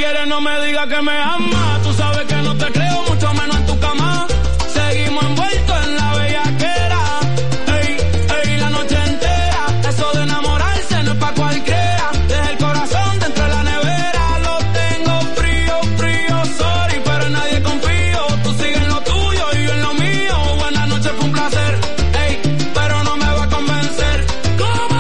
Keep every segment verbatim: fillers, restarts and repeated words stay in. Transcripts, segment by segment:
quieres no me digas que me amas. Tú sabes que no te creo, mucho menos en tu cama. Seguimos envueltos en la bellaquera. Ey, ey, la noche entera. Eso de enamorarse no es pa' cualquiera. Deja el corazón dentro de la nevera. Lo tengo frío, frío, sorry, pero en nadie confío. Tú sigues en lo tuyo y yo en lo mío. Buenas noches, fue un placer. Ey, pero no me va a convencer. ¿Cómo?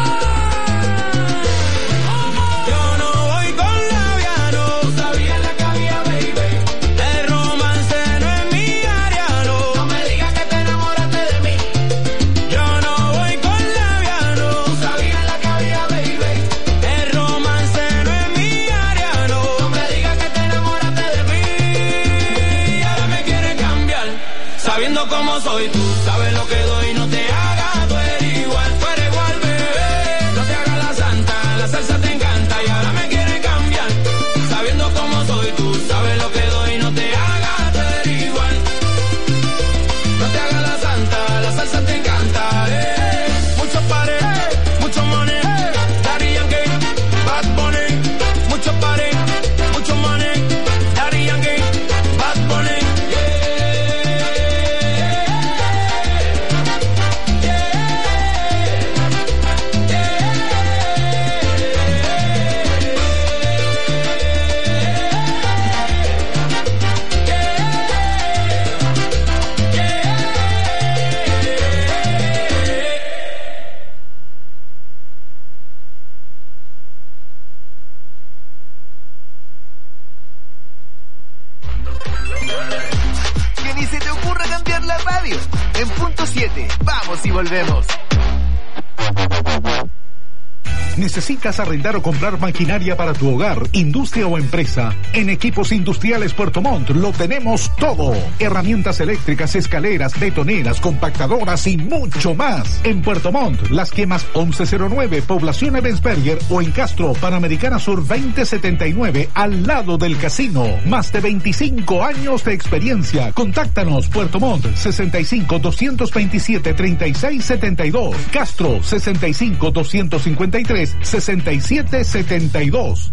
Yo no voy con labiano. Tú sabías la que había, baby. El romance no es mi área, no. No me digas que te enamoraste de mí. Yo no voy con labiano. Tú sabías la que había, baby. El romance no es mi área, no. No me digas que te enamoraste de mí. Y ahora me quieres cambiar, sabiendo cómo soy tú. Sabes lo que doy, no te hagas. Tú eres igual, tú eres igual, bebé. No te hagas la santa, la salsa te encanta. Y ahora me quieres cambiar, sabiendo cómo soy tú. Sabes lo que doy, no te hagas. Tú eres igual, no te hagas la santa, la salsa te encanta. Eh. Muchos pares, mucho money. Daddy Yankee, Bad Bunny. Muchos pares, mucho money. Daddy Yankee, Bad Bunny. Que ni se te ocurra cambiar la radio. En punto siete, vamos y volvemos. ¿Necesitas arrendar o comprar maquinaria para tu hogar, industria o empresa? En Equipos Industriales Puerto Montt lo tenemos todo. Herramientas eléctricas, escaleras, betoneras, compactadoras y mucho más. En Puerto Montt, Las Quemas once cero nueve, Población Ebensberger, o en Castro, Panamericana Sur veinte setenta y nueve, al lado del casino. Más de veinticinco años de experiencia. Contáctanos, Puerto Montt, sesenta y cinco, doscientos veintisiete, treinta y seis setenta y dos. Castro, sesenta y cinco, doscientos cincuenta y tres, sesenta y siete setenta y dos.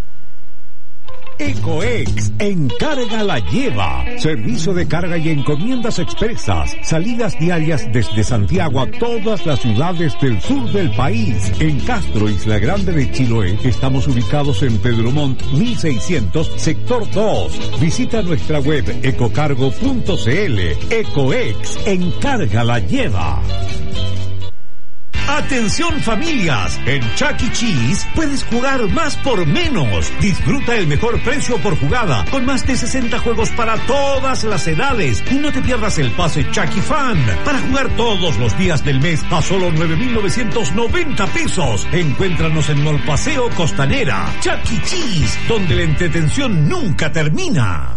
Ecoex, encarga la lleva. Servicio de carga y encomiendas expresas. Salidas diarias desde Santiago a todas las ciudades del sur del país. En Castro, Isla Grande de Chiloé, estamos ubicados en Pedro Montt mil seiscientos, sector dos. Visita nuestra web ecocargo punto cl. Ecoex, encarga la lleva. Atención familias, en Chuck E. Cheese puedes jugar más por menos. Disfruta el mejor precio por jugada, con más de sesenta juegos para todas las edades. Y no te pierdas el pase Chuck E. Fan, para jugar todos los días del mes a solo nueve mil novecientos noventa pesos. Encuéntranos en Mall Paseo Costanera. Chuck E. Cheese, donde la entretención nunca termina.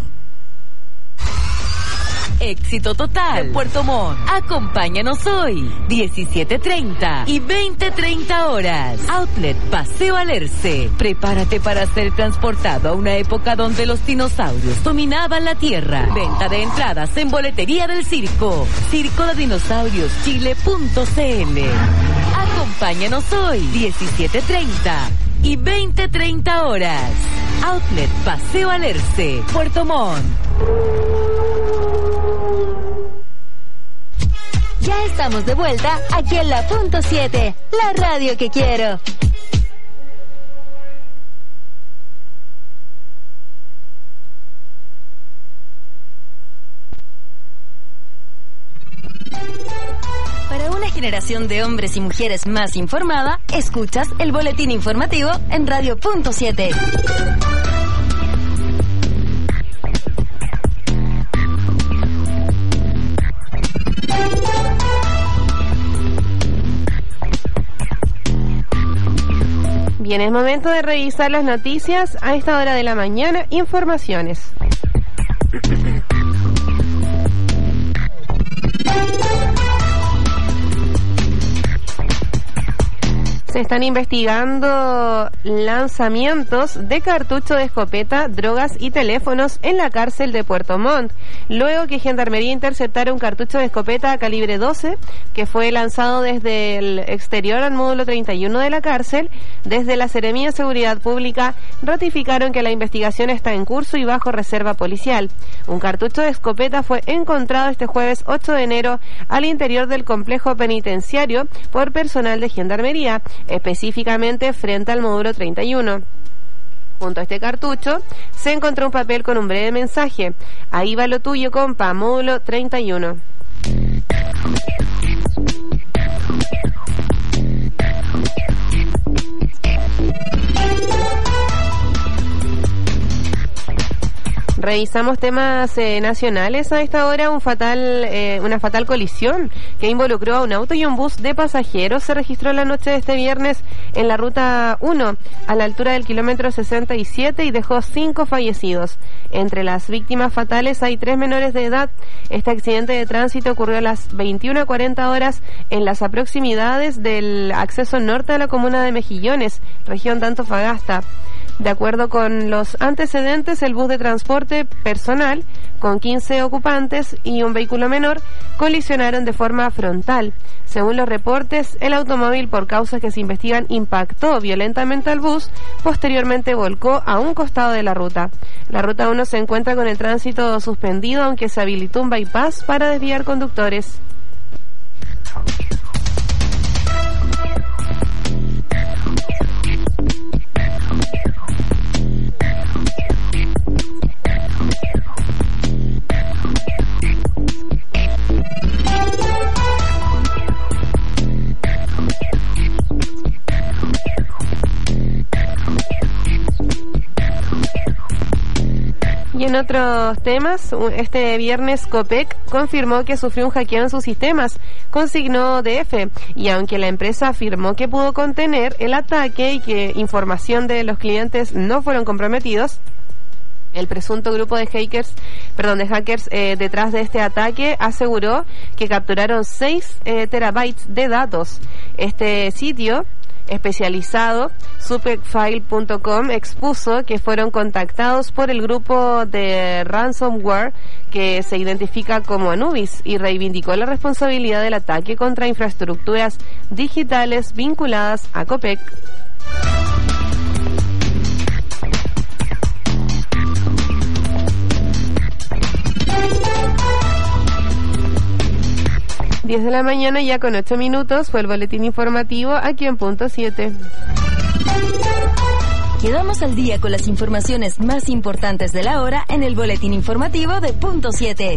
Éxito total en Puerto Montt. Acompáñanos hoy, diecisiete treinta y veinte treinta horas. Outlet Paseo Alerce. Prepárate para ser transportado a una época donde los dinosaurios dominaban la tierra. Venta de entradas en boletería del circo. Circo de Dinosaurios Chile punto cl. Acompáñanos hoy, diecisiete treinta y veinte treinta horas. Outlet Paseo Alerce, Puerto Montt. Ya estamos de vuelta aquí en la punto siete, la radio que quiero. Para una generación de hombres y mujeres más informada, escuchas el boletín informativo en radio punto siete. Bien, es momento de revisar las noticias a esta hora de la mañana. Informaciones. Se Se están investigando lanzamientos de cartucho de escopeta, drogas y teléfonos en la cárcel de Puerto Montt, luego que Gendarmería interceptara un cartucho de escopeta calibre doce que fue lanzado desde el exterior al módulo treinta y uno de la cárcel. Desde la Seremía de Seguridad Pública ratificaron que la investigación está en curso y bajo reserva policial. Un cartucho de escopeta fue encontrado este jueves ocho de enero al interior del complejo penitenciario por personal de Gendarmería, específicamente frente al módulo treinta y uno. Junto a este cartucho se encontró un papel con un breve mensaje: ahí va lo tuyo, compa, módulo treinta y uno. Revisamos temas eh, nacionales a esta hora. Un fatal, eh, una fatal colisión que involucró a un auto y un bus de pasajeros se registró la noche de este viernes en la ruta uno, a la altura del kilómetro sesenta y siete, y dejó cinco fallecidos. Entre las víctimas fatales hay tres menores de edad. Este accidente de tránsito ocurrió a las veintiuna cuarenta horas en las proximidades del acceso norte a la comuna de Mejillones, región de Antofagasta. De acuerdo con los antecedentes, el bus de transporte personal con quince ocupantes y un vehículo menor colisionaron de forma frontal. Según los reportes, el automóvil, por causas que se investigan, impactó violentamente al bus, posteriormente volcó a un costado de la ruta. La ruta uno se encuentra con el tránsito suspendido, aunque se habilitó un bypass para desviar conductores. Y en otros temas, este viernes Copec confirmó que sufrió un hackeo en sus sistemas, consignó D F, y aunque la empresa afirmó que pudo contener el ataque y que información de los clientes no fueron comprometidos, el presunto grupo de hackers, perdón, de hackers eh, detrás de este ataque aseguró que capturaron seis eh, terabytes de datos. Este sitio especializado, supecfile punto com, expuso que fueron contactados por el grupo de ransomware que se identifica como Anubis y reivindicó la responsabilidad del ataque contra infraestructuras digitales vinculadas a Copec. diez de la mañana, ya con ocho minutos, fue el boletín informativo aquí en Punto siete. Quedamos al día con las informaciones más importantes de la hora en el boletín informativo de Punto siete.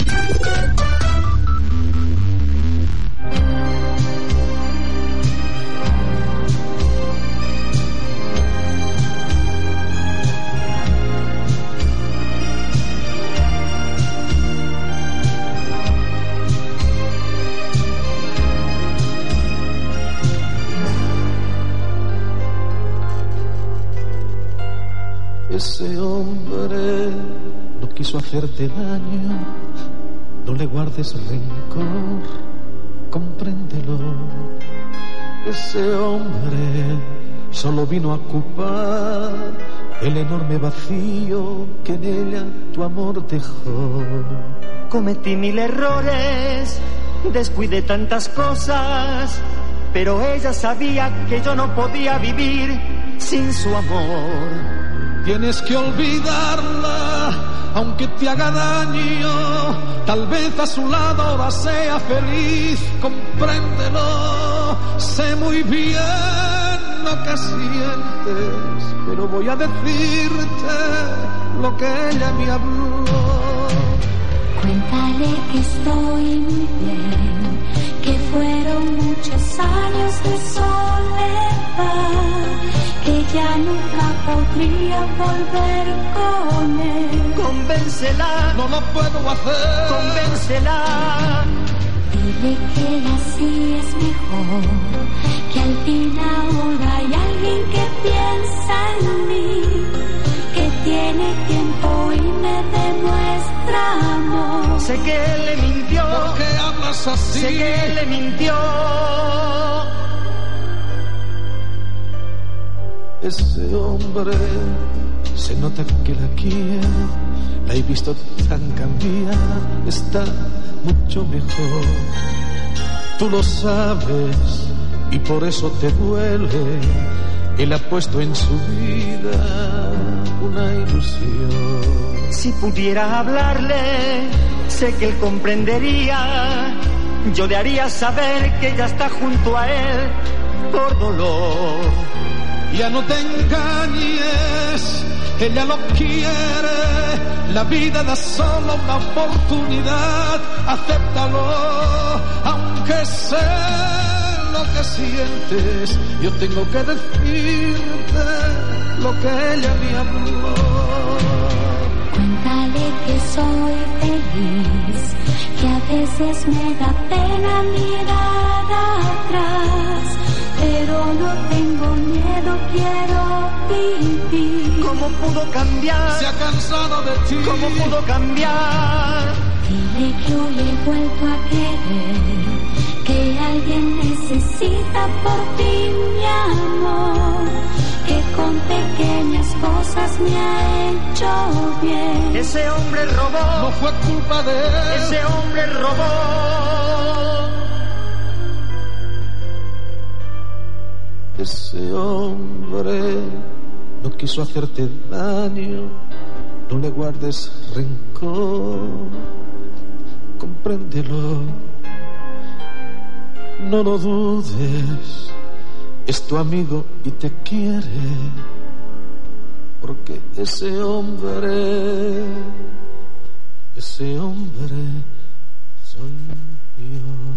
Ese hombre no quiso hacerte daño, no le guardes rencor, compréndelo. Ese hombre solo vino a ocupar el enorme vacío que en ella tu amor dejó. Cometí mil errores, descuidé tantas cosas, pero ella sabía que yo no podía vivir sin su amor. Tienes que olvidarla, aunque te haga daño. Tal vez a su lado ahora sea feliz, compréndelo. Sé muy bien lo que sientes, pero voy a decirte lo que ella me habló. Cuéntale que estoy muy bien, que fueron muchos años de soledad, que ya nunca podría volver con él. Convéncela, no lo puedo hacer. Convéncela. Dile que así es mejor, que al fin ahora hay alguien que piensa en mí, que tiene tiempo y me demuestra amor. Sé que él le mintió. ¿Por qué hablas así? Sé que él le mintió. Ese hombre se nota que la quiere, la he visto tan cambiada, está mucho mejor. Tú lo sabes y por eso te duele. Él ha puesto en su vida una ilusión. Si pudiera hablarle, sé que él comprendería. Yo le haría saber que ella está junto a él por dolor. Ya no te engañes, ella lo quiere. La vida da solo una oportunidad, acéptalo, aunque sé lo que sientes. Yo tengo que decirte lo que ella me habló. Cuéntale que soy feliz, que a veces me da pena mirar atrás, pero no tengo miedo, quiero vivir. ¿Cómo pudo cambiar? Se ha cansado de ti. ¿Cómo pudo cambiar? Dile que hoy he vuelto a querer, que alguien necesita por ti mi amor, que con pequeñas cosas me ha hecho bien. Ese hombre robó. No fue culpa de él. Ese hombre robó. Ese hombre no quiso hacerte daño, no le guardes rencor, compréndelo, no lo dudes, es tu amigo y te quiere, porque ese hombre, ese hombre soy yo.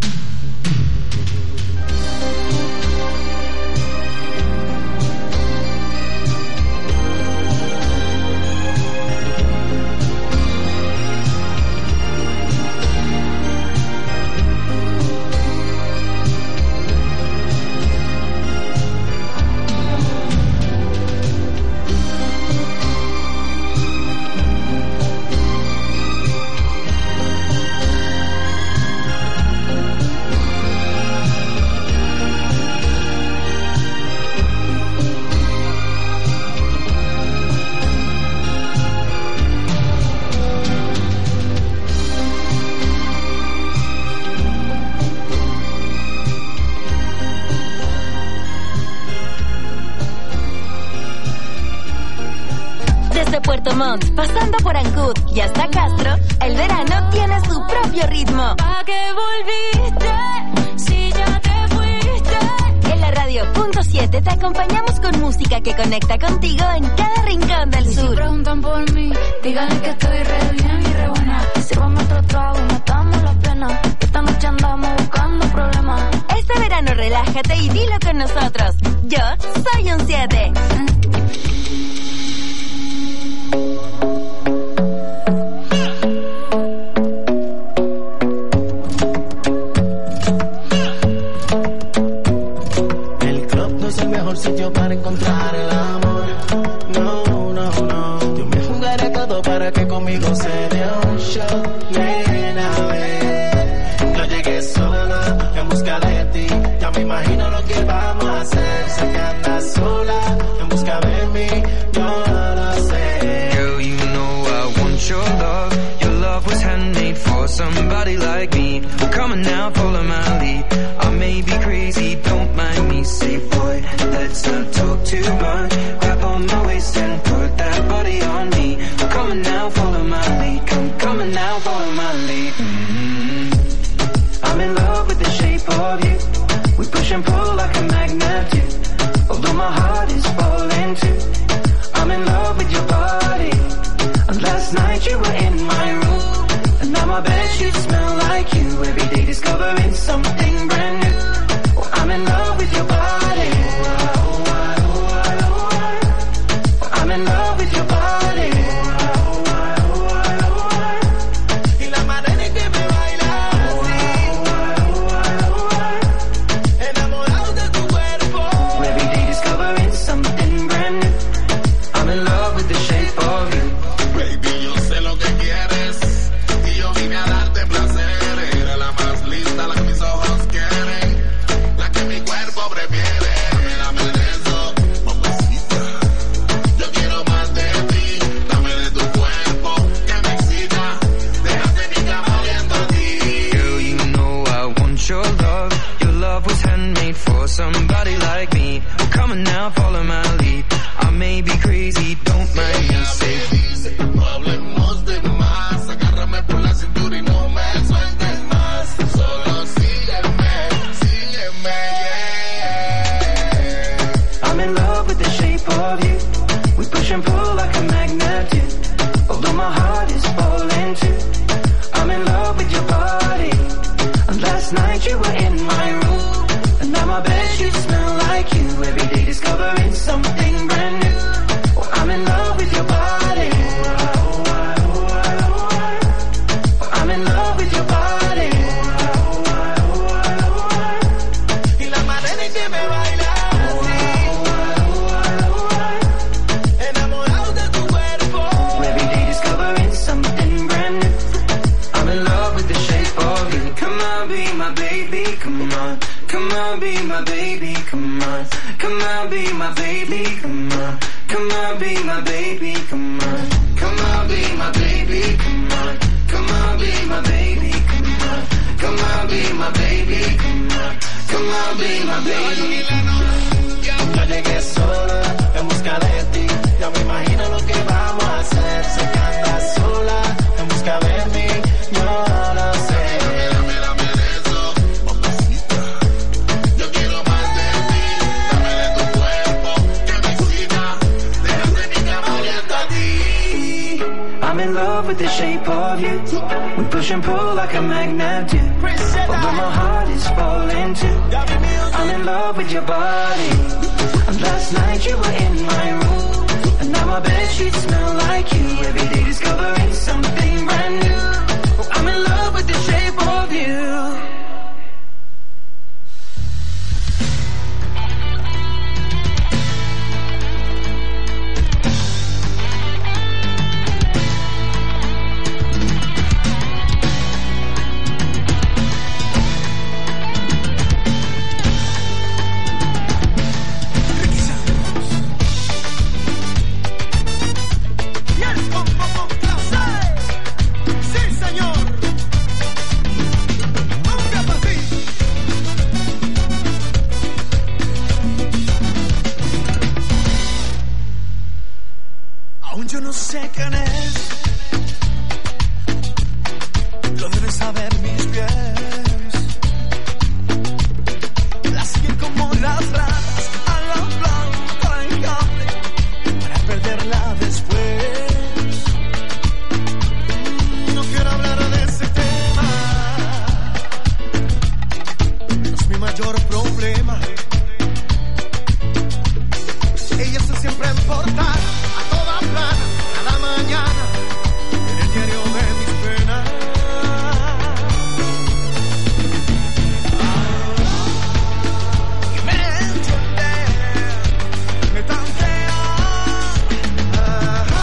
Puerto Montt, pasando por Ancud y hasta Castro, el verano tiene su propio ritmo. ¿Pa' qué volviste si ya te fuiste? En la radio punto siete te acompañamos con música que conecta contigo en cada rincón del y sur. Si preguntan por mí, díganle que estoy re bien y re buena. Sírvame otro trago, matamos la pena. Esta noche andamos buscando problemas. Este verano relájate y dilo con nosotros. Yo soy un siete. Sitio para encontrar el amor. No, no, no. Yo me jugaré todo para que conmigo se dé un show. Nena, ven. No llegues sola en busca de ti. Ya me imagino lo que vamos a hacer. Sé que andas sola en busca de mí. Yo lo sé. Girl, you know I want your love. Your love was handmade for somebody like me. Come on now, follow my lead. I may be crazy, don't mind me. Say, boy, let's not talk too much. Grab on my waist and put that body on me. Come on now, follow my lead. Come, come on now, follow my lead. Mm-hmm. I'm in love with the shape of you. We push and pull like a magnet do. Although my heart is falling too. I'm in love with your body. And last night you were in my room. And now my bedsheets smell like you. Every day discovering something brand new. Oh, I'm in love with your body. I'm in love with your body. Y la manera en que me bailas así. Enamorado de tu cuerpo. Every day discovering something brand new. I'm in love with the shape of you. Baby, yo sé lo que quieres y yo vine a darte placer. Eres la más linda, la que mis ojos quieren, la que mi cuerpo prefiere. Dame, dame de eso, magnet do. Although my heart is falling too, I'm in love with your body. And last night you were in my room, and now my bedsheets smell like you. Every day discovering something brand new. Oh, I'm in love with your body. I'm in love with your body. Y la manera en que me bailas así, enamorado de tu cuerpo. Every day discovering something brand new. I'm in love with the shape of you. Come on, be my baby, come on. Come on, be my baby, come on. Come on, be my baby, come on. Come on, be my baby, come on. Come on, be my baby, come on. Come on, be my baby, come on. Come on, be my baby, come on. Come on, be my baby. Yo llegué sola en busca de ti. Ya me imagino lo que vamos a hacer. Sé que andas sola en busca de mí. Yo lo sé. Dame, dame de eso, mamacita. Yo quiero más de ti. Dame de tu cuerpo que me excita. Déjame mi cama oliendo a ti. I'm in love with the shape of you. We push and pull like a magnet do. Although my heart is falling too, I'm in love with your body. And last night you were in my room, and now my bedsheets smell like you. Every day discovering something brand new. Oh, I'm in love with the shape of you. Aún yo no sé quién es, lo deben saber mis pies. La siguen como las ranas a la blanca en cable para perderla después. No quiero hablar de ese tema, no es mi mayor problema. Ella está siempre en portada, cada mañana en el diario de mis penas. Y me entiende, me tantea.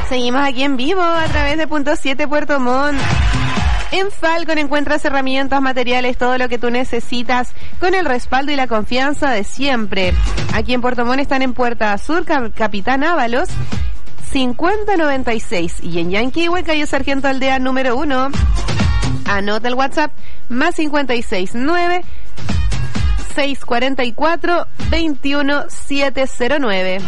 Seguimos aquí en vivo a través de Punto siete Puerto Montt. En Falcon encuentras herramientas, materiales, todo lo que tú necesitas con el respaldo y la confianza de siempre. Aquí en Puerto Montt están en Puerta Sur, Cap- Capitán Ábalos, cincuenta noventa y seis. Y en Yanquihue, calle Sargento Aldea número uno. Anota el WhatsApp, más cincuenta y seis nueve, seiscientos cuarenta y cuatro, veintiuno setecientos nueve.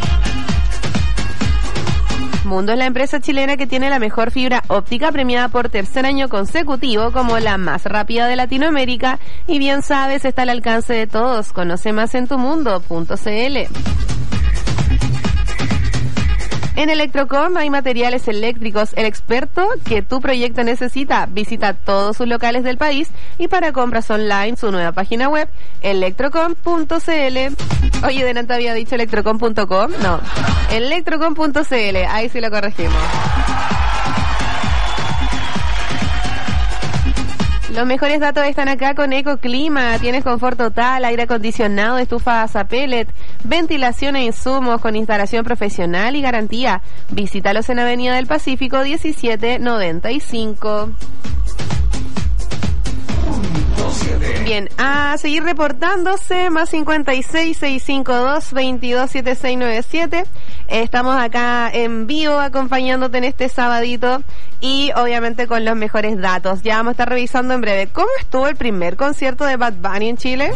Mundo es la empresa chilena que tiene la mejor fibra óptica, premiada por tercer año consecutivo como la más rápida de Latinoamérica, y bien sabes, está al alcance de todos. Conoce más en tumundo punto cl. En Electrocom hay materiales eléctricos, el experto que tu proyecto necesita. Visita todos sus locales del país y para compras online su nueva página web, electrocom punto cl. Oye, delante había dicho electrocom punto com. No, electrocom punto cl. Ahí sí lo corregimos. Los mejores datos están acá con Ecoclima. Tienes confort total, aire acondicionado, estufas a pellet, ventilación e insumos con instalación profesional y garantía. Visítalos en Avenida del Pacífico diecisiete noventa y cinco. Bien, a seguir reportándose, más cincuenta y seis, seiscientos cincuenta y dos, veintidós setenta y seis noventa y siete. Estamos acá en vivo acompañándote en este sabadito y obviamente con los mejores datos. Ya vamos a estar revisando en breve cómo estuvo el primer concierto de Bad Bunny en Chile.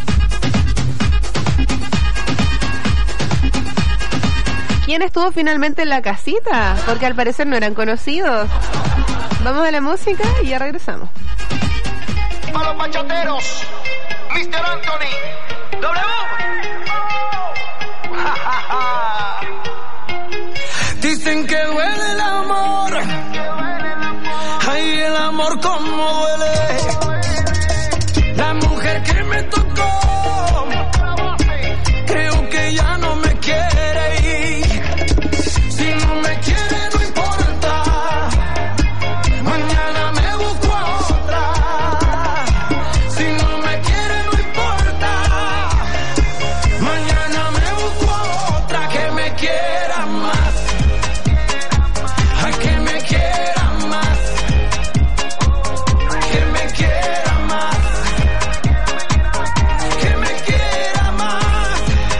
¿Quién estuvo finalmente en la casita? Porque al parecer no eran conocidos. Vamos a la música y ya regresamos. A los bachateros, mister Anthony, W. Dicen que duele el amor, ay, el amor como duele. La mujer que me tocó, creo que ya no me quiere ir. Si no me quiere no importa, mañana me busco a otra. Si no me quiere no importa, mañana me busco a otra que me quiera más. Ay, que me quiera más, que me quiera más, que me quiera más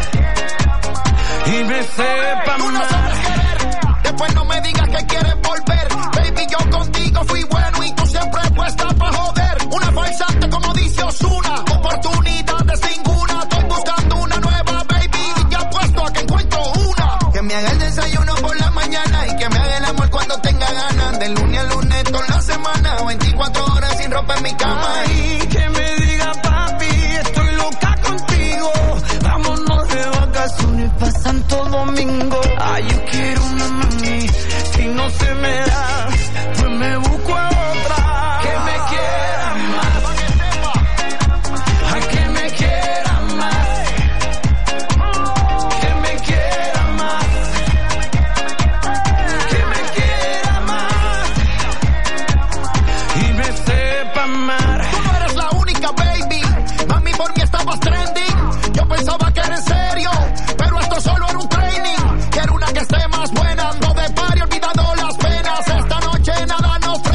y me sepa Tú no más. sabes querer, después no me digas que quieres volver. Baby, yo contigo fui bueno y tú siempre puesta pa' joder. Una falsante como dice Ozuna, oportunidades ninguna. Estoy buscando una nueva, baby, y ya apuesto a que encuentro una. Que me haga el desayuno por la mañana y que me haga el amor cuando tenga ganas. De lunes a lunes toda la semana, veinticuatro horas sin ropa en mi cama. Ay, que me diga papi, estoy loca contigo. Vámonos de vacaciones pa' Santo Domingo. Ay, yo quiero una mami, si no se me da, pues me busco a otra. Que me quiera más, ay, que me quiera más, que me quiera más, que me quiera más y me sepa amar. Tú no eres la única, baby. Mami, por mí estabas trending. Yo pensaba que era en serio, pero esto solo era un training. Quiero una que esté más buena, ando de party olvidando las penas. Esta noche nada nos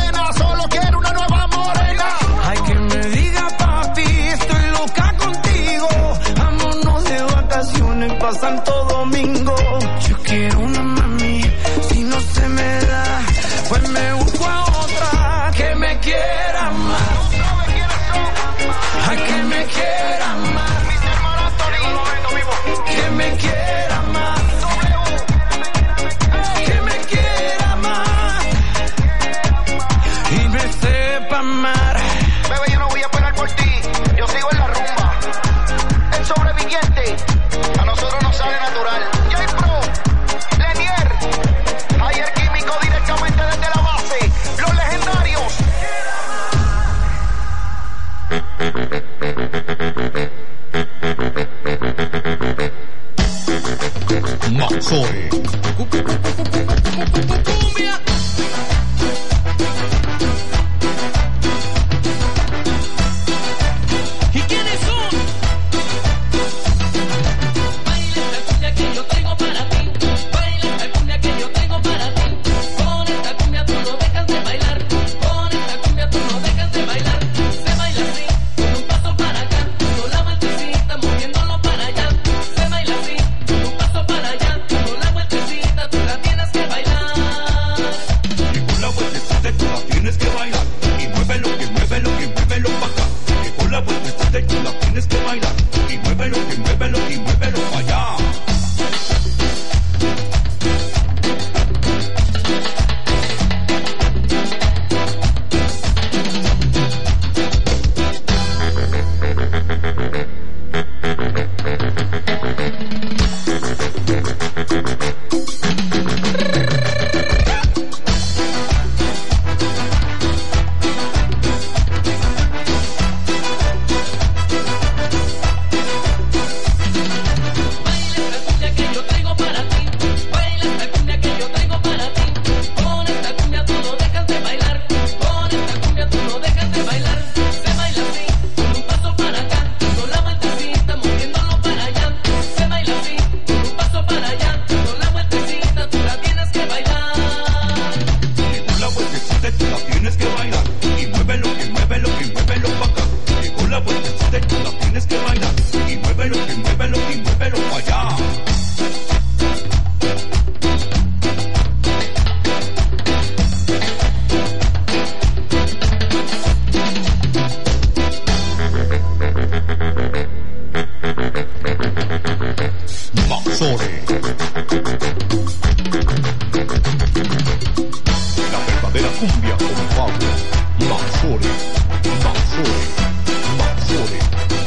La verdadera cumbia con Pablo Manzore, Manzore, Manzore.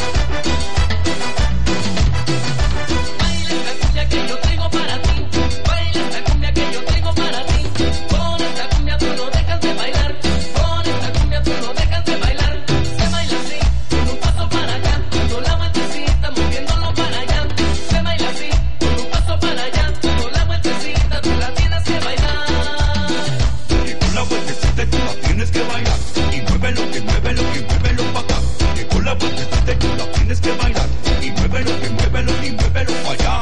Baila esta cumbia que yo tengo para ti. Baila esta cumbia que yo tengo para ti. Con esta cumbia tú no dejas de bailar. Con esta cumbia tú no dejas de bailar. Se baila así, con un paso para acá, dando la vueltecita, moviéndolo para allá. Se baila así, con un paso para allá, dando la vueltecita, tú la tienes que bailar. Y con la vueltecita tú la tienes que bailar. Y muévelo, que muévelo, que muévelo pa' acá. Que con la vueltecita tú la tienes que bailar. Y muévelo, que muévelo, y muévelo pa' allá.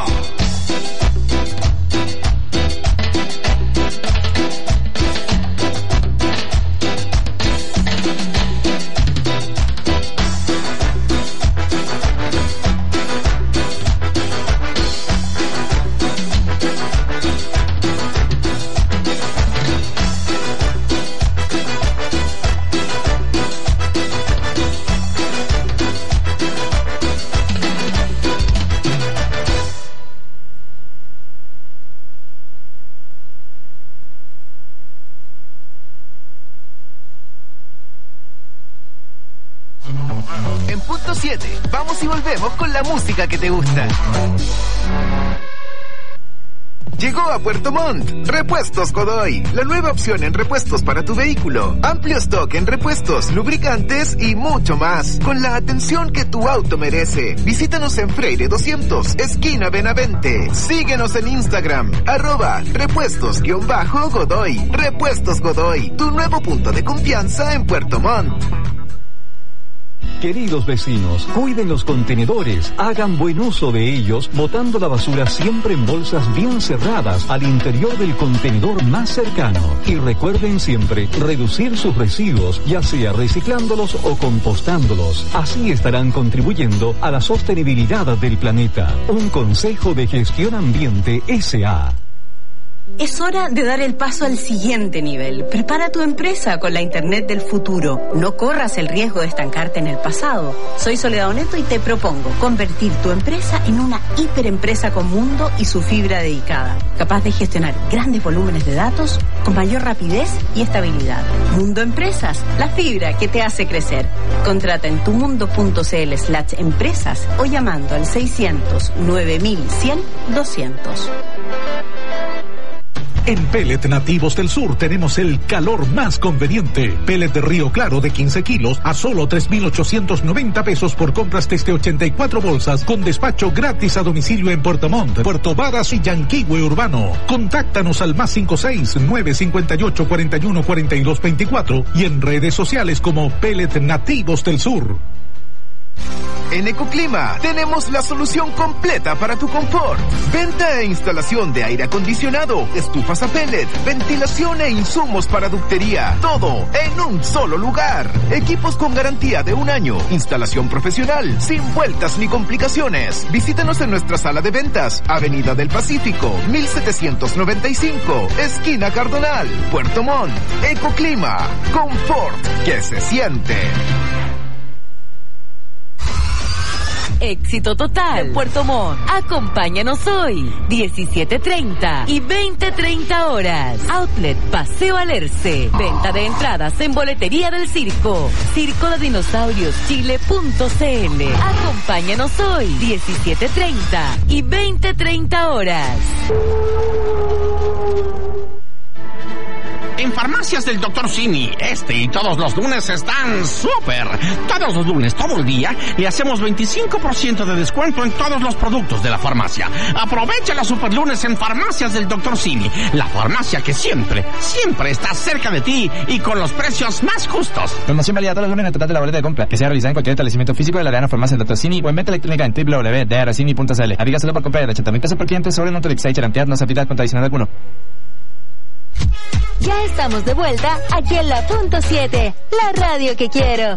En punto siete, vamos y volvemos con la música que te gusta. Llegó a Puerto Montt, Repuestos Godoy, la nueva opción en repuestos para tu vehículo. Amplio stock en repuestos, lubricantes y mucho más, con la atención que tu auto merece. Visítanos en Freire doscientos, esquina Benavente. Síguenos en Instagram, arroba repuestos-godoy. Repuestos Godoy, tu nuevo punto de confianza en Puerto Montt. Queridos vecinos, cuiden los contenedores, hagan buen uso de ellos, botando la basura siempre en bolsas bien cerradas al interior del contenedor más cercano. Y recuerden siempre reducir sus residuos, ya sea reciclándolos o compostándolos. Así estarán contribuyendo a la sostenibilidad del planeta. Un consejo de Gestión Ambiente S A Es hora de dar el paso al siguiente nivel. Prepara tu empresa con la Internet del futuro. No corras el riesgo de estancarte en el pasado. Soy Soledad Oneto y te propongo convertir tu empresa en una hiperempresa con mundo y su fibra dedicada, capaz de gestionar grandes volúmenes de datos con mayor rapidez y estabilidad. Mundo Empresas, la fibra que te hace crecer. Contrata en tumundo.cl slash empresas o llamando al seiscientos nueve mil cien doscientos. En Pellet Nativos del Sur tenemos el calor más conveniente. Pellet de Río Claro de quince kilos a solo tres mil ochocientos noventa pesos por compras desde ochenta y cuatro bolsas, con despacho gratis a domicilio en Puerto Montt, Puerto Varas y Yanquihue Urbano. Contáctanos al más cinco seis nueve cinco ocho cuarenta y uno cuarenta y dos veinticuatro y en redes sociales como Pellet Nativos del Sur. En Ecoclima tenemos la solución completa para tu confort. Venta e instalación de aire acondicionado, estufas a pellet, ventilación e insumos para ductería. Todo en un solo lugar. Equipos con garantía de un año. Instalación profesional, sin vueltas ni complicaciones. Visítanos en nuestra sala de ventas, Avenida del Pacífico, mil setecientos noventa y cinco, esquina Cardonal, Puerto Montt. Ecoclima, confort que se siente. Éxito total en Puerto Montt. Acompáñanos hoy, diecisiete treinta y veinte treinta horas. Outlet Paseo Alerce. Venta de entradas en boletería del circo. Circo de Dinosaurios Chile punto c l. Acompáñanos hoy, diecisiete treinta y veinte treinta horas. En Farmacias del doctor Simi, este y todos los lunes están súper. Todos los lunes, todo el día, le hacemos veinticinco por ciento de descuento en todos los productos de la farmacia. Aprovecha los super lunes en Farmacias del doctor Simi, la farmacia que siempre, siempre está cerca de ti y con los precios más justos. Promoción válida todos los lunes en el total de la boleta de compra, que sea realizada en cualquier establecimiento físico de la Arena Farmacia del doctor Simi o en venta electrónica en doble u doble u doble u punto d r simi punto c l. Aplica solo por compra de ochenta mil pesos por cliente sobre un Trixie Charampiat, no se aplica con adicional alguno. Ya estamos de vuelta aquí en la punto siete, la radio que quiero.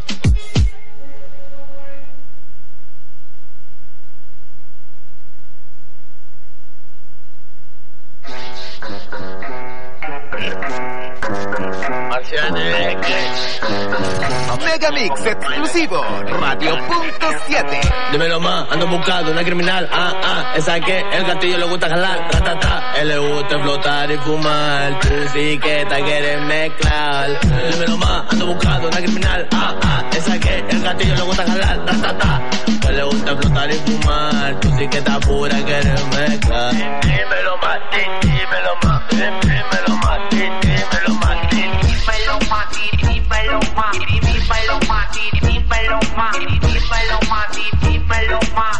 Marcianex. Megamix exclusivo, Radio Punto siete. Dímelo más, ando buscando una criminal, ah, ah, esa que el gatillo le gusta jalar, ta, ta, ta. Él le gusta flotar y fumar, tú sí que te quieres mezclar. Dímelo más, ando buscando una criminal, ah, ah, esa que el gatillo le gusta jalar, ta, ta, ta. Él le gusta flotar y fumar, tú sí que estás pura, quieres mezclar. Dímelo más, dímelo más, dímelo más, dímelo más, dímelo más, dímelo más, dímelo más, dímelo más, dímelo más, dímelo más,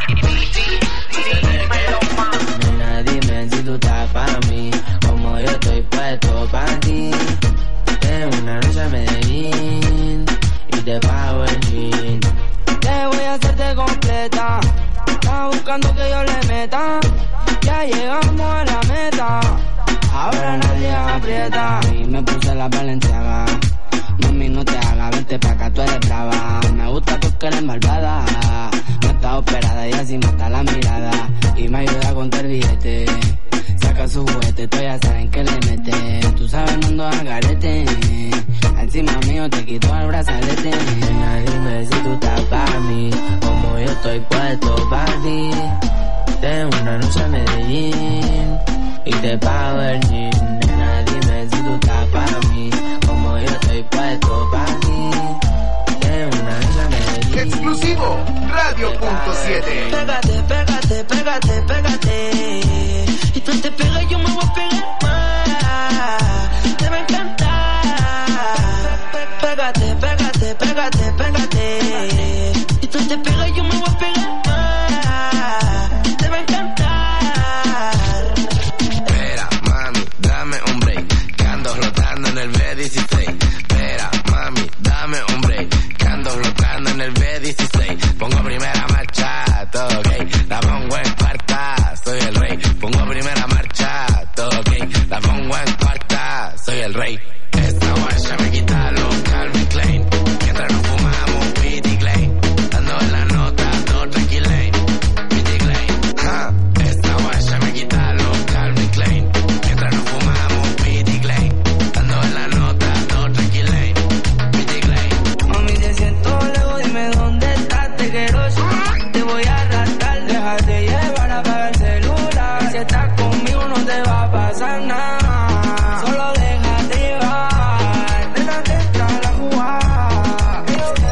dímelo más. Nena, dime si tú estás para mí, como yo estoy puesto para ti. Tengo una noche a Medellín y te pago el jean. Te voy a hacerte completa, estás buscando que yo le meta. Ya llegamos a la meta, ahora nadie aprieta. Y me puse la Balenciaga, mami no te hagas, vente pa' acá, tú eres brava. Me gusta porque eres malvada, no está operada y así mata la mirada. Y me ayuda a contar billete, saca su juguete, tú ya saben que le mete. Tú sabes no ando al garete, encima mío te quito el brazalete. Nena, dime si tú estás para mí, como yo estoy puesto para ti. Tengo una noche a Medellín y te pago el jean. Nena, dime si tú estás para mí, como yo estoy puesto para ti. Tengo una noche a Medellín. Exclusivo, Radio Punto siete. Pégate, pégate, pégate, pégate. Y tú te pegas, yo me voy a pegar más. Te va a encantar. Pégate, pégate, pégate, pégate. Y tú te pegas, yo me voy a pegar más. Te va a encantar. Espera, mami, dame un break, que ando flotando en el B dieciséis. Espera, mami, dame un break, que ando flotando en el B dieciséis. Pongo primera marcha, todo ok, la pongo en cuarta, soy el rey. Pongo primera marcha, todo ok, la pongo en cuarta, soy el rey. Esta guacha me quita los Calvin Klein, mientras nos fumamos Pity Klein, dando en la nota, no tranquilain, Pity Klein. Ja, esta guacha me quita los Calvin Klein, mientras nos fumamos Pity Klein, dando en la nota, no tranquilain, Pity Klein. Mami, te siento lejos, dime dónde estás, te quiero yo. Te voy a arrastrar, déjate llevar, apaga el celular. Si estás conmigo no te va a pasar nada, solo déjate llevar, déjate entrar a jugar.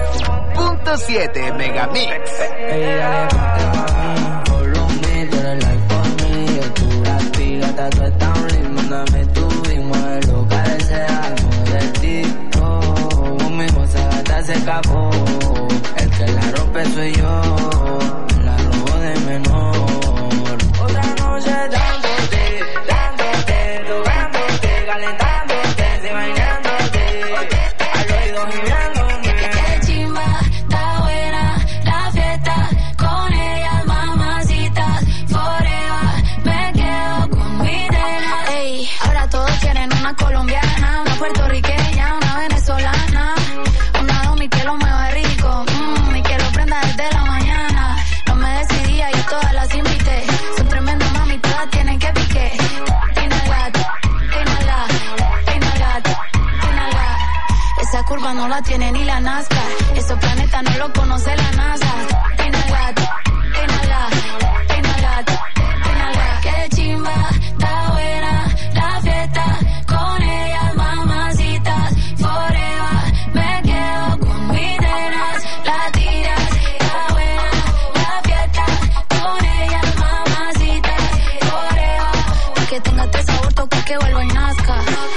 Punto siete Megamix. Ella le gusta por lo mío, tú eres like for me. Yo tu grafica, está tú estás un lindo, mándame tu ritmo, es lo que deseamos de ti. Oh, conmigo esa gata se escapó, el que la rompe soy yo, la robo de menor. Otra noche dándote, dándote, tocándote, calentándote, se bañándote, al oído gimiéndome. Qué chimba, está buena la fiesta, con ellas mamacitas, forever, me quedo con mi nena. Ey, ahora todos quieren una colombiana, una puertorriqueña, una venezolana, una domi que lo mueve rico, mmm, y que lo prenda desde la mañana. No me decidía, yo todas las invité, son tremendas mami, todas tienen que pique. Inhalar, inhalar, inhalar, inhalar. Esa curva no la tiene ni la Nazca, esos planetas no lo conoce la NASA. Inhalar, inhalar, inhalar, inhalar. Qué chimba, está buena la fiesta, con ellas mamacitas, forever, me quedo con mis nenas, la tiras, está buena la fiesta, con ellas mamacitas, forever, pa' que tenga este sabor, toca que vuelva y nazca.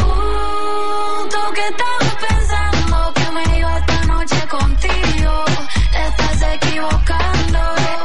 Uh, tú que estabas pensando que me iba esta noche contigo, te estás equivocando.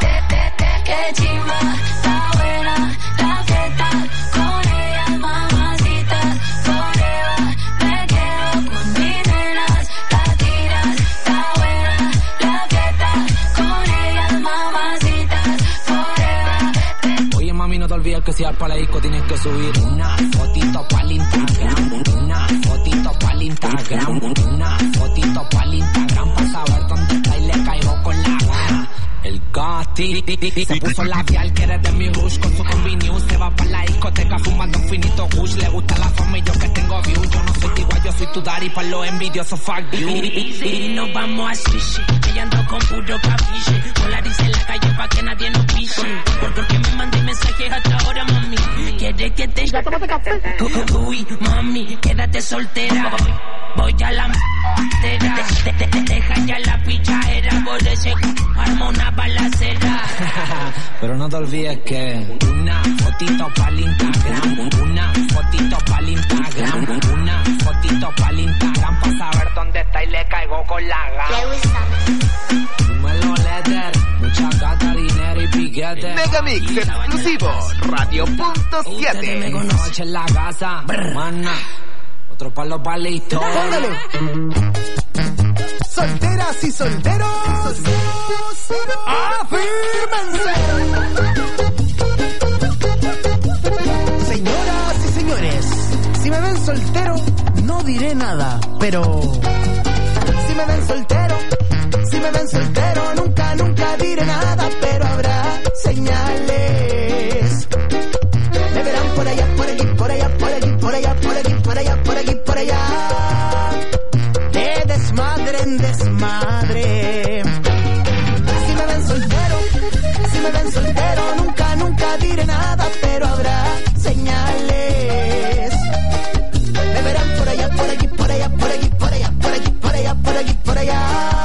Qué chimba, está buena la fiesta, con ellas mamacitas, forever, me quedo con mis nenas, la tiras, está buena la fiesta, con ellas mamacitas, forever. Oye mami, no te olvides que si vas para la disco tienes que subir una fotito para el Instagram, una fotito para el Instagram, una fotito para el Instagram, para saber dónde está y le caigo con la gana. El Gotti se puso labial, que eres de mi rush, con su combi news se va para la disco. discoteca fumando un finito kush. Le gusta la fama y yo que tengo views. Yo no soy tu igual, yo soy tu daddy. Pa' los envidiosos, fuck you. Y nos vamos a sushi. Ella ando con puro capiche. Polarice en la calle pa' que nadie nos pise. Porque me mandé mensajes hasta ahora, mami. ¿Quieres que te... Uy, mami, quédate soltera. Voy a la m***era. Deja ya la pichadera. Por ese arma una balacera. Pero no te olvides que una fotito pa'l Instagram, una fotito pa'l Instagram, una fotito pa'l Instagram, pa' saber dónde está y le caigo con la gana. Dímelo, letter, mucha gata, dinero y piquete. Megamix exclusivo, Radio Punto siete. Me conoce en la casa, mana. Otro palo para la historia. Póngale. Solteras y solteros, afírmense. Señoras y señores, si me ven soltero, no diré nada, pero si me ven soltero, si me ven soltero, nunca, nunca diré nada, pero habrá señales. Me verán por allá, por allí, por allá, por allí, por allá, por allí, por allá, por allí, por allá. De desmadre en desmadre. Si me ven soltero, si me ven soltero, nunca, nunca diré nada, pero habrá señales. Me verán por allá, por allí, por allá, por allí, por allá, por allí, por allá, por allí, por allá.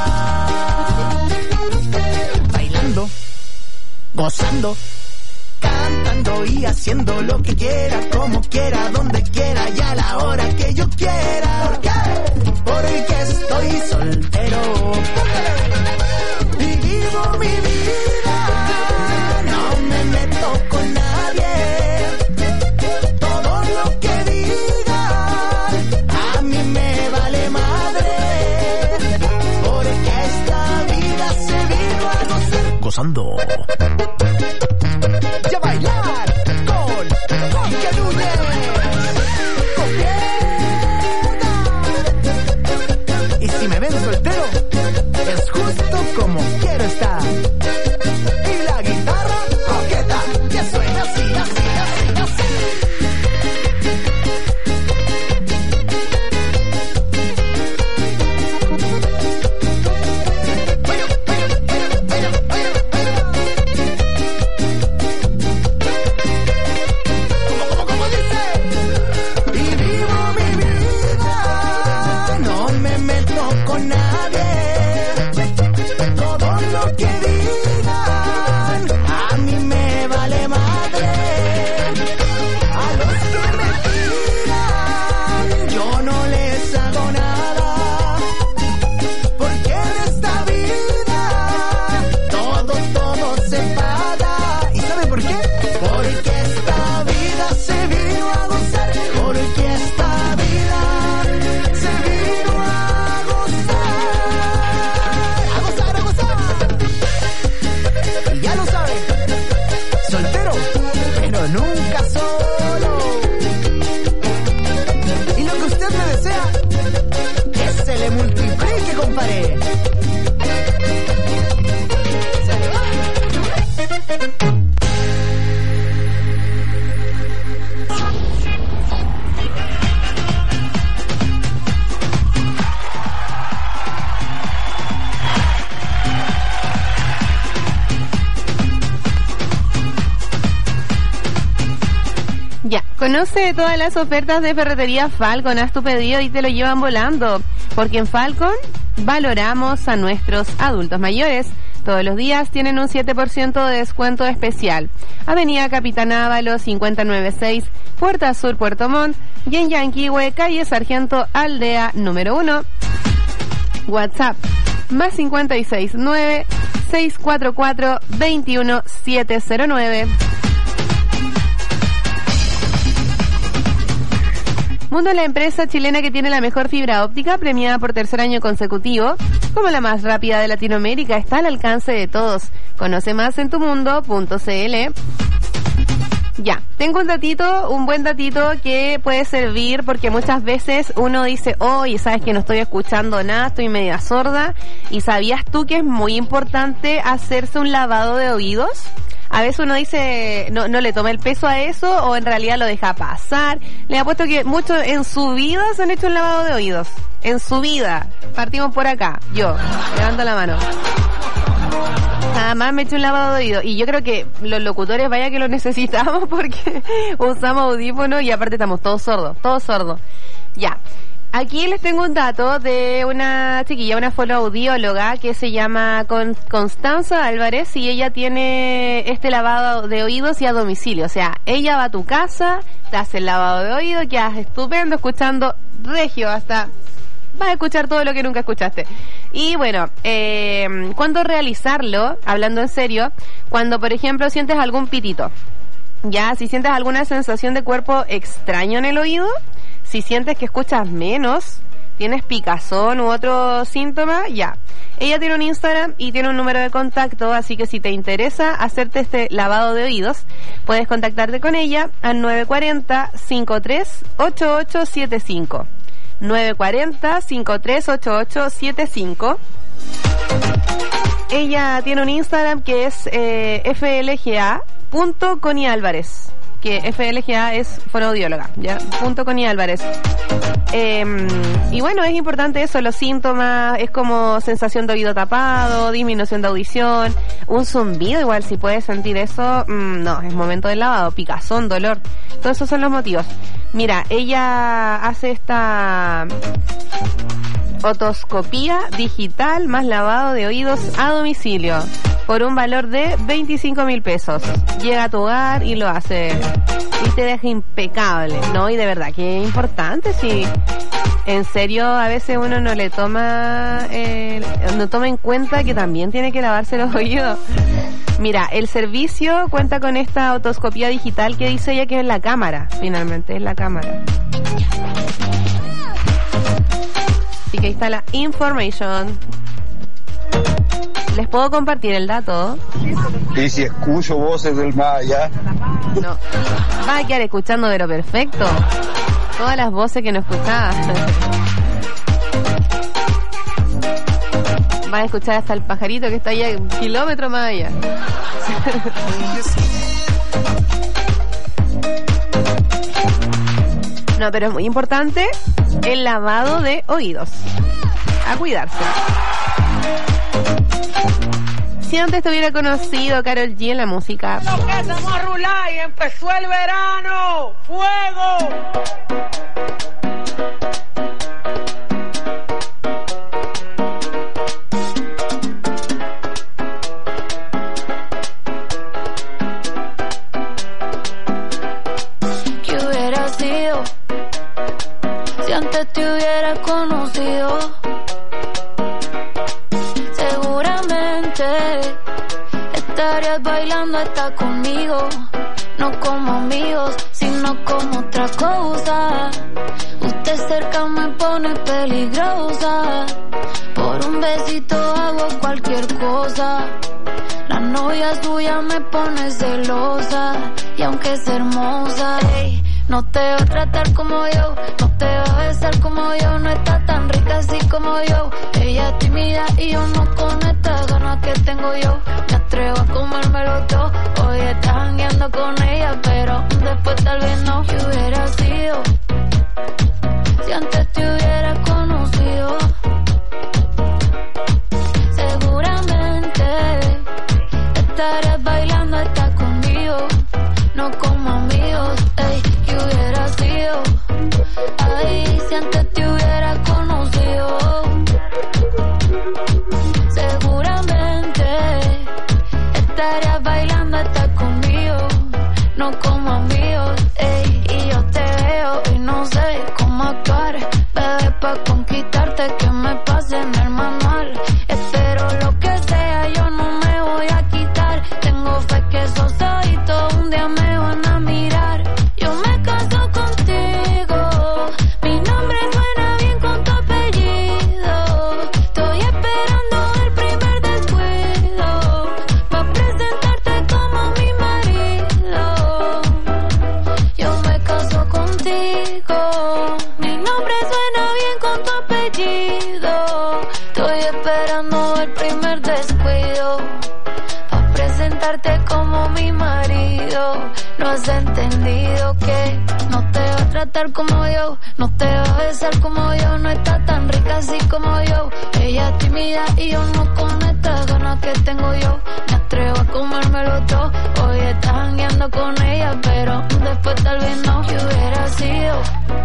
Bailando, gozando, cantando y haciendo lo que quiera, como quiera, donde quiera y a la hora que yo quiera. ¿Por qué? Porque estoy soltero y vivo mi vida, no me meto con nadie. Todo lo que digan a mí me vale madre, porque esta vida se vino a gozar. Gozando. Y a bailar con Jorge Núñez. Y si me ven soltero, es justo como quiero estar. Y la guitarra coqueta que suena así, así, así, así. Conoce todas las ofertas de Ferretería Falcon. Haz tu pedido y te lo llevan volando. Porque en Falcon valoramos a nuestros adultos mayores. Todos los días tienen un siete por ciento de descuento especial. Avenida Capitán Ábalos cincuenta noventa y seis, Puerta Sur, Puerto Montt. Y en Yanquihue, calle Sargento Aldea número uno. WhatsApp más cincuenta y seis nueve, seis cuatro cuatro, dos uno siete cero nueve. Mundo es la empresa chilena que tiene la mejor fibra óptica, premiada por tercer año consecutivo como la más rápida de Latinoamérica. Está al alcance de todos. Conoce más en tumundo punto cl. Ya, tengo un datito, un buen datito que puede servir porque muchas veces uno dice, oye, sabes que no estoy escuchando nada, estoy media sorda. ¿Y sabías tú que es muy importante hacerse un lavado de oídos? a veces uno dice, no, no le toma el peso a eso, o en realidad lo deja pasar. Le apuesto que muchos en su vida se han hecho un lavado de oídos. En su vida. Partimos por acá. Yo, levanto la mano. Jamás me he hecho un lavado de oídos. Y yo creo que los locutores, vaya que lo necesitamos, porque usamos audífonos y aparte estamos todos sordos, todos sordos. Ya. Aquí les tengo un dato de una chiquilla, una fonoaudióloga que se llama Con- Constanza Álvarez, y ella tiene este lavado de oídos y a domicilio. O sea, ella va a tu casa, te hace el lavado de oídos, quedas estupendo escuchando regio, hasta vas a escuchar todo lo que nunca escuchaste. Y bueno, eh, ¿cuándo realizarlo? Hablando en serio, cuando por ejemplo sientes algún pitito. Ya, si sientes alguna sensación de cuerpo extraño en el oído, si sientes que escuchas menos, tienes picazón u otro síntoma, ya. Ella tiene un Instagram y tiene un número de contacto, así que si te interesa hacerte este lavado de oídos, puedes contactarte con ella al nueve cuatro cero, cinco tres ocho ocho siete cinco. nueve cuatro cero, cinco tres ocho ocho siete cinco. Ella tiene un Instagram que es eh, f l g a punto coni álvarez, que F L G A es fonoaudióloga, ya, punto Coni Álvarez. Eh, y bueno, es importante eso, los síntomas, es como sensación de oído tapado, disminución de audición, un zumbido, igual si puedes sentir eso, mmm, no, es momento del lavado, picazón, dolor, todos esos son los motivos. Mira, ella hace esta otoscopía digital más lavado de oídos a domicilio por un valor de veinticinco mil pesos. Llega a tu hogar y lo hace y te deja impecable, ¿no? Y de verdad que es importante, si en serio a veces uno no le toma eh, no toma en cuenta que también tiene que lavarse los oídos. Mira, el servicio cuenta con esta otoscopía digital que dice ella que es la cámara, finalmente es la cámara. Así que ahí está la information. ¿Les puedo compartir el dato? ¿Y si escucho voces del más allá? No. Vas a quedar escuchando, pero perfecto. Todas las voces que no escuchabas. Vas a escuchar hasta el pajarito que está allá un kilómetro más allá. No, pero es muy importante el lavado de oídos. A cuidarse. Si antes te hubiera conocido Karol G en la música. Lo que estamos a rular y empezó el verano. ¡Fuego! ¿Qué hubiera sido si antes te hubiera conocido? Seguramente estarías bailando hasta conmigo, no como amigos, sino como otra cosa. Usted cerca me pone peligrosa, por un besito hago cualquier cosa. La novia suya me pone celosa, y aunque es hermosa, ey, no te va a tratar como yo, no te va a besar como yo, no está tan rica así como yo. Ella es tímida y yo no con estas ganas que tengo yo. Me atrevo a comérmelo todo, hoy estás jangueando con ella, pero después tal vez no. ¿Qué hubiera sido si antes te hubiera conocido? Seguramente estarías bailando hasta conmigo, no como amigos, ey. ¿Qué hubiera sido? Ay, si antes te hubiera conocido. Seguramente estarías bailando hasta conmigo, no como amigos, ey. Y yo te veo y no sé cómo actuar, bebé, pa' conquistarte que me pase en el manual. Espero lo que sea, yo no me voy a quitar. Tengo fe que esos ojitos un día me van a mirar. Yo me caso contigo, mi nombre suena bien con tu apellido. Estoy esperando el primer descuido pa' presentarte como mi marido. Yo me caso contigo, mi nombre suena bien con tu apellido. Estoy esperando el primer descuido pa' presentarte como mi marido. No has entendido que no te va a tratar como yo, no te va a besar como yo, no está tan rica así como yo. Ella es tímida y yo no con estas ganas que tengo yo. Me atrevo a comérmelo todo. Hoy estás jangueando con ella, pero después tal vez no. Que hubiera sido.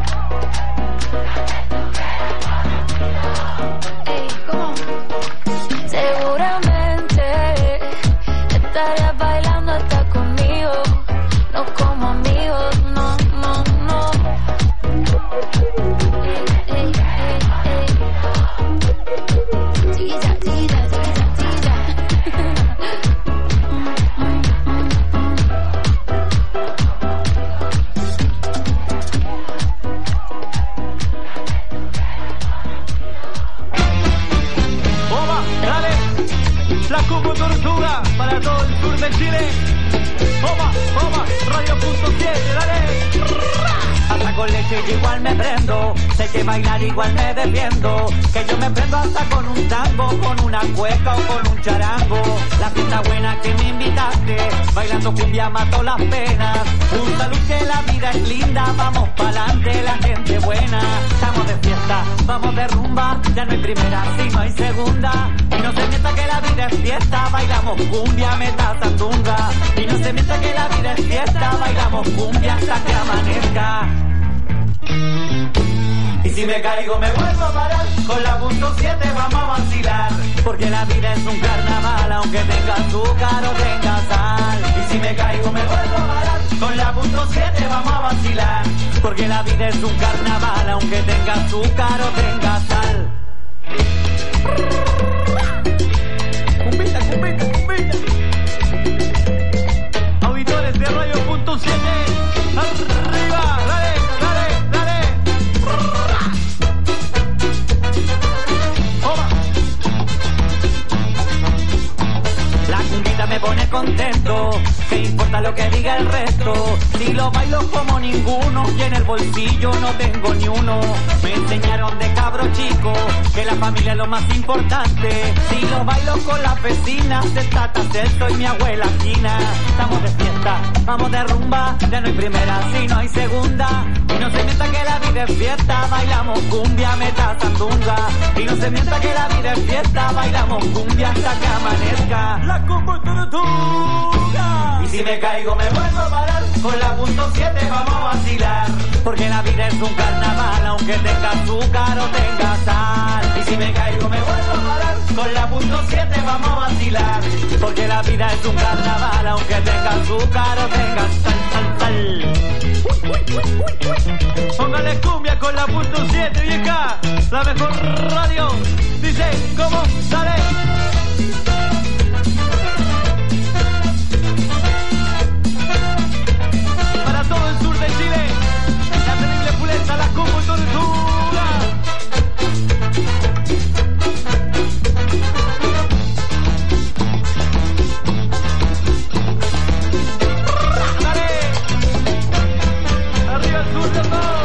Ey, ¿cómo? Seguramente estarías bailando hasta conmigo, no como amigos, no, no, no. Ey, ey, ey, ey. Chiquita, chiquita, chiquita, chiquita. Toma, dale, la Cuco Tortuga para todo el sur de Chile. Toma, toma, radio punto siete, dale. Hasta con leche yo igual me prendo, sé que bailar igual me defiendo, que yo me prendo hasta con un tango, con una cueca o con un charango. La fiesta buena que me invitaste, bailando cumbia mato las penas. Un salud que la vida es linda, vamos pa'lante la gente buena. Estamos de fiesta, vamos de rumba, ya no hay primera sino hay segunda. Y no se mienta que la vida es fiesta, bailamos cumbia, meta sandunga. Y no se mienta que la vida es fiesta, bailamos cumbia hasta que amanezca. Y si me caigo me vuelvo a parar, con la punto siete vamos a vacilar. Porque la vida es un carnaval, aunque tenga azúcar o tenga sal. Y si me caigo me vuelvo a parar, con la punto siete vamos a vacilar. Porque la vida es un carnaval, aunque tenga azúcar o tenga sal. Cumbita, cumbita, cumbita. Auditores de Radio Punto siete, arriba, dale, dale, dale. Toma. La cumbita me pone contento, ¿qué importa lo que diga el resto? Si lo bailo como ninguno y en el bolsillo no tengo ni uno. Me enseñaron de cabro chico que la familia es lo más importante. Si lo bailo con las vecinas de Tata Celso y mi abuela Gina. Estamos de fiesta, vamos de rumba, ya no hay primera sino hay segunda. Y no se mienta que la vida es fiesta, bailamos cumbia, meta sandunga. Y no se mienta que la vida es fiesta, bailamos cumbia hasta que amanezca. La Cumbia Tortuga. Y si me caigo me vuelvo a parar, con la punto siete vamos a vacilar. Porque la vida es un carnaval, aunque tenga azúcar o tenga sal. Y si me caigo me vuelvo a parar, con la punto siete vamos a vacilar. Porque la vida es un carnaval, aunque tenga azúcar o tenga sal, sal, sal. Uy, uy, uy, uy, uy. Póngale cumbia con la punto siete, vieja, la mejor radio. Dice, ¿cómo? Dale. Para todo el sur de Chile, la terrible pulenta, la Cumbia Tortuga. Dale, arriba el sur de todo.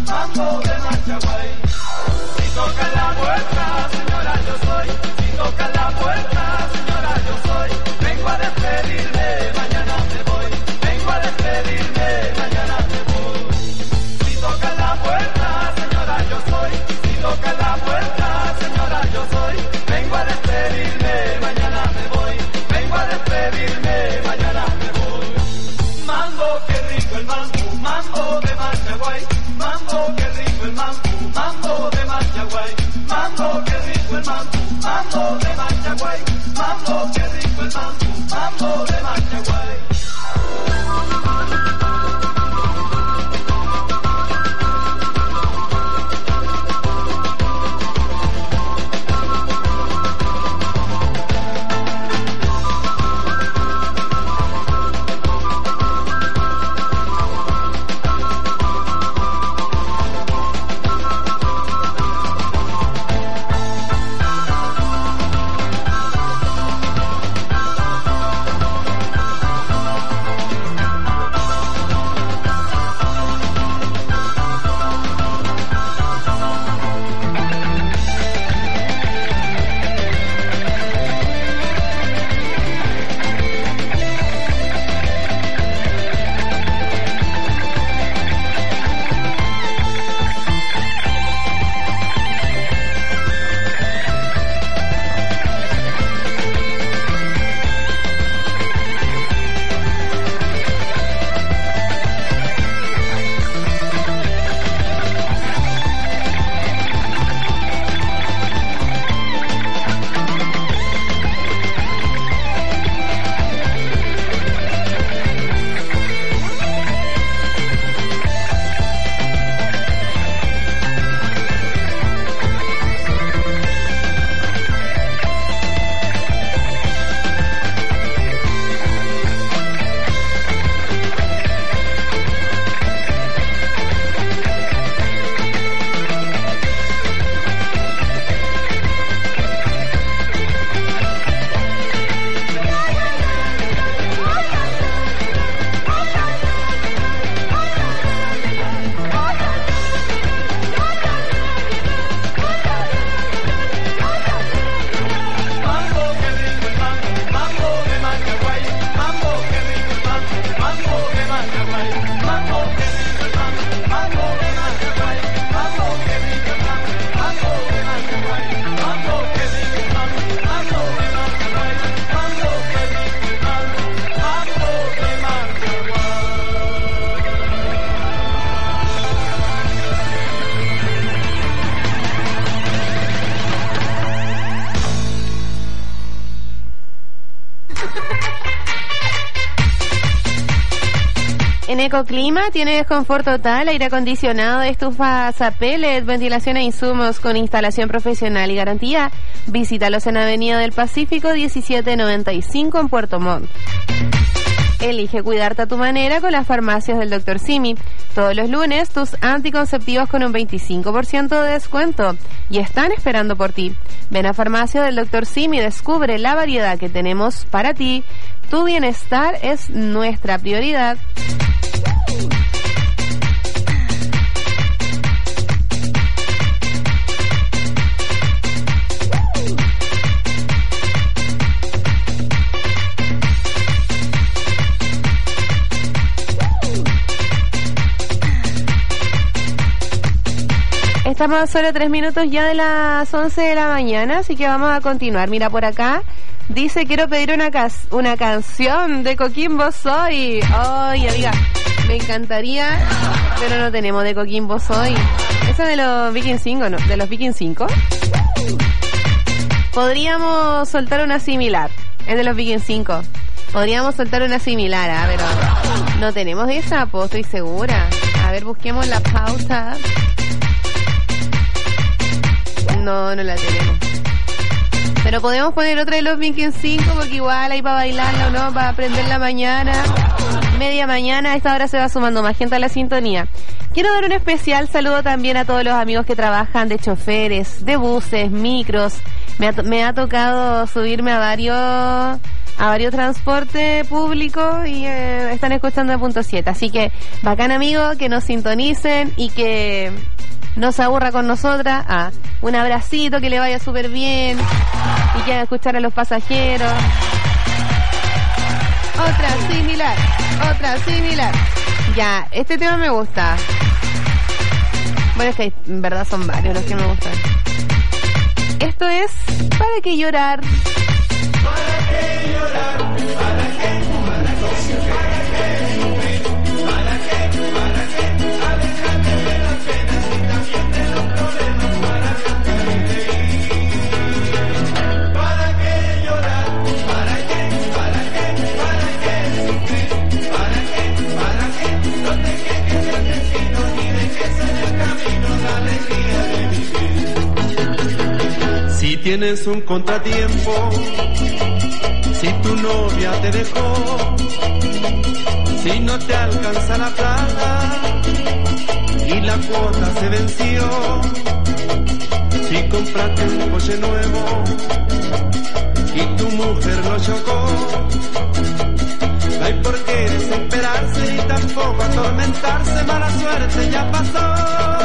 mambo de Machaguay. Si toca la puerta, señora, yo soy. Si toca la puerta, señora, yo soy. Vengo a despedirme, mañana me voy. Vengo a despedirme, mañana me voy. Si toca la puerta, señora, yo soy. Si toca la puerta, señora, yo soy. Vengo a despedirme, mañana me voy. Vengo a despedirme, mañana me voy. Mambo, qué rico el mambo, mambo de Machaguay. Mambo, qué rico el mambo, mambo de Machaguay. Mambo, qué rico el mambo, mambo de Machaguay. Mambo, qué rico el mambo, mambo de Machaguay. En Ecoclima tienes confort total, aire acondicionado, estufas a pellet, ventilación e insumos con instalación profesional y garantía. Visítalos en Avenida del Pacífico diecisiete noventa y cinco en Puerto Montt. Elige cuidarte a tu manera con las farmacias del doctor Simi. Todos los lunes tus anticonceptivos con un veinticinco por ciento de descuento y están esperando por ti. Ven a Farmacia del doctor Simi y descubre la variedad que tenemos para ti. Tu bienestar es nuestra prioridad. Estamos a solo tres minutos ya de las once de la mañana, así que vamos a continuar. Mira, por acá dice, quiero pedir una cas- una canción de Coquimbo Soy. Ay, amiga, me encantaría, pero no tenemos de Coquimbo Soy. Eso de los Viking cinco, ¿no? De los Viking cinco. Podríamos soltar una similar. Es de los Viking cinco. Podríamos soltar una similar, ¿eh? Pero no tenemos esa, pues estoy segura. A ver, busquemos la pauta. No, no la tenemos. Pero podemos poner otra de los Viking cinco porque igual hay para bailarla o no, para aprender la mañana. Media mañana, a esta hora se va sumando más gente a la sintonía. Quiero dar un especial saludo también a todos los amigos que trabajan de choferes, de buses, micros. Me ha, me ha tocado subirme a varios a varios transportes públicos y eh, están escuchando el punto siete. Así que bacán, amigo, que nos sintonicen y que no se aburra con nosotras. Ah, un abracito, que le vaya súper bien y que haga escuchar a los pasajeros. Otra similar, otra similar. Ya, este tema me gusta. Bueno, es que en verdad son varios los que me gustan. Esto es ¿Para qué llorar? ¿Para qué llorar? ¿Para qué? ¿Para qué? ¿Para qué? ¿Para qué? Alejate de las penas y también de los problemas. ¿Para qué? ¿Para qué llorar? ¿Para qué? ¿Para qué? ¿Para qué sufrir? ¿Para qué? ¿Para qué? No te quejes del destino ni dejes en el camino la alegría de vivir. Si tienes un contratiempo, si tu novia te dejó, si no te alcanza la plata y la cuota se venció, si compraste un coche nuevo y tu mujer lo chocó, no hay por qué desesperarse y tampoco atormentarse, mala suerte ya pasó.